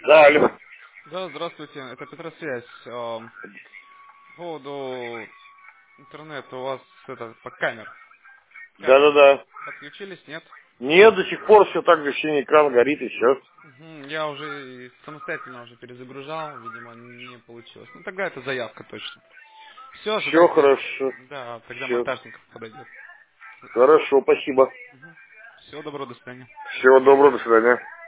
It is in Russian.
Да, алло. Да, здравствуйте, это Петросвязь. По поводу интернета у вас это по камеры Да-да-да. подключились, нет? Нет, до сих пор все так же, синий экран горит и все. Мгм, я уже самостоятельно уже перезагружал, видимо, не получилось. Ну тогда это заявка точно. Все, Все ожидайте. хорошо. Да, тогда Все. монтажников подойдет. Хорошо, спасибо. Всего доброго, до свидания. Всего доброго, до свидания.